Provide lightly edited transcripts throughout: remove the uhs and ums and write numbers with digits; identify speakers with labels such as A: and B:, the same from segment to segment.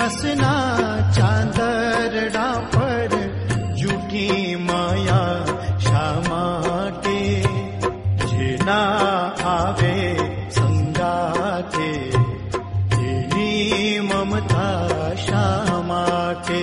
A: વસના ચાંદરડા પર જૂઠી માયા શા માટે? જેના આવે સંગાથે તેની મમતા શા માટે?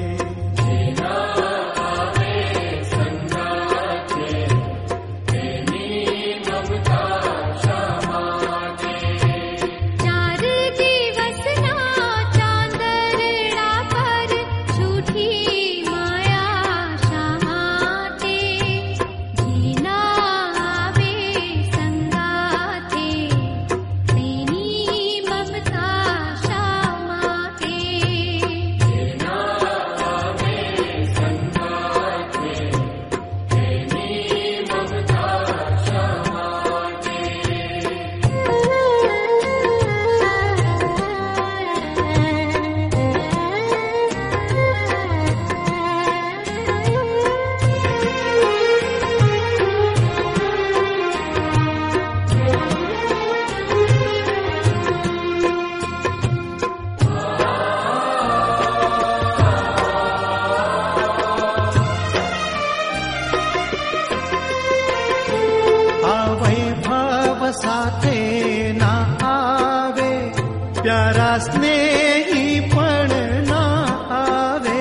A: સાથે ના આવે પ્યારા સ્નેહી પણ ના આવે.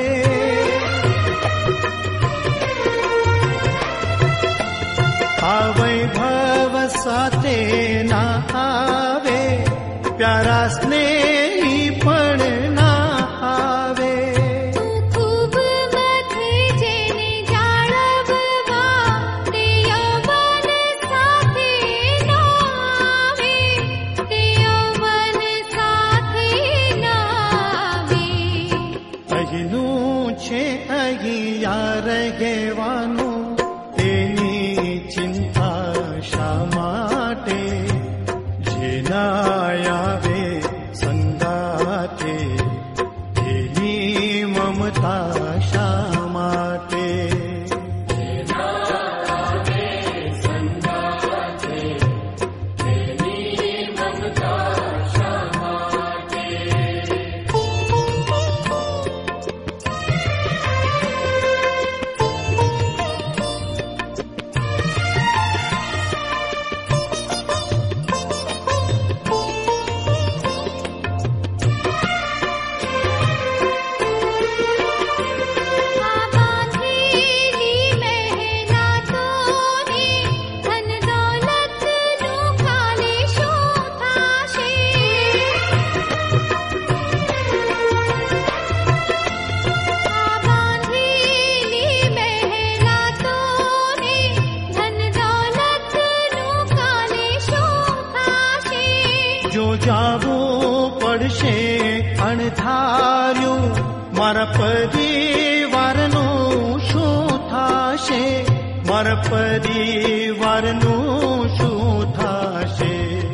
A: આ વૈભવ સાથે ના આવે પ્યારા સ્નેહી પણ ના આવે. રહેવાનું તેની ચિંતા શા માટે? જેના આવે સંગાથે તેની મમતા શા માટે? જો જાવું પડશે અણધાર્યું મારા પરિવારનું શું થાશે? મારા પરિવારનું શું થાશે?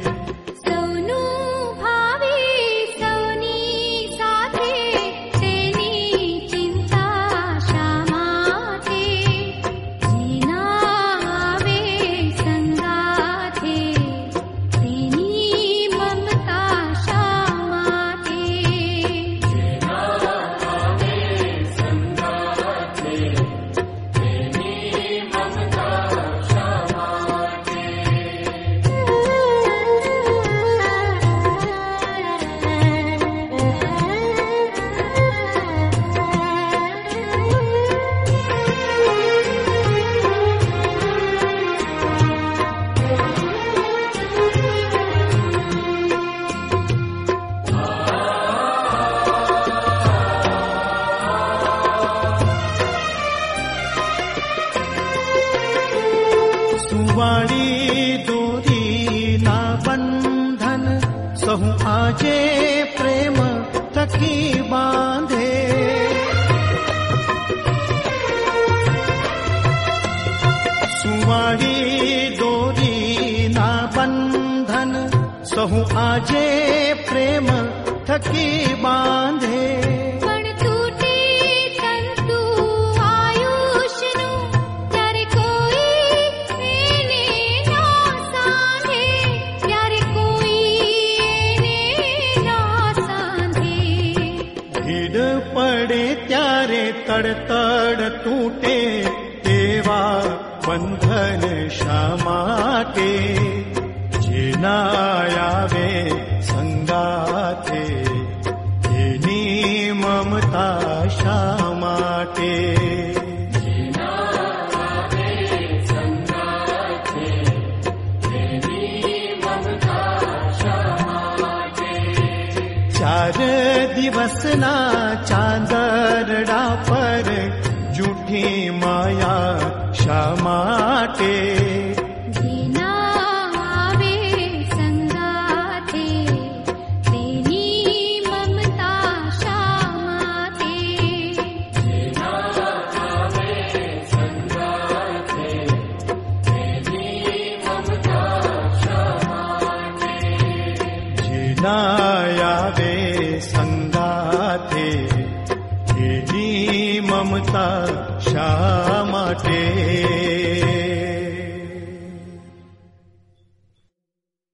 A: સુવાળી દોરી ના બંધન સહુ આજે પ્રેમ થકી બાંધે. સુવાળી દોરી ના બંધન સહુ આજે પ્રેમ થકી બાંધે. તડતડ તૂટે તેવા બંધન શા માટે? જેના આવે સંગાથે એની મમતા શા માટે? ચાર દિવસના ચાંદરડા પર જૂઠી માયા શા માટે? આવે સંગાથે એની મમતા શા માટે?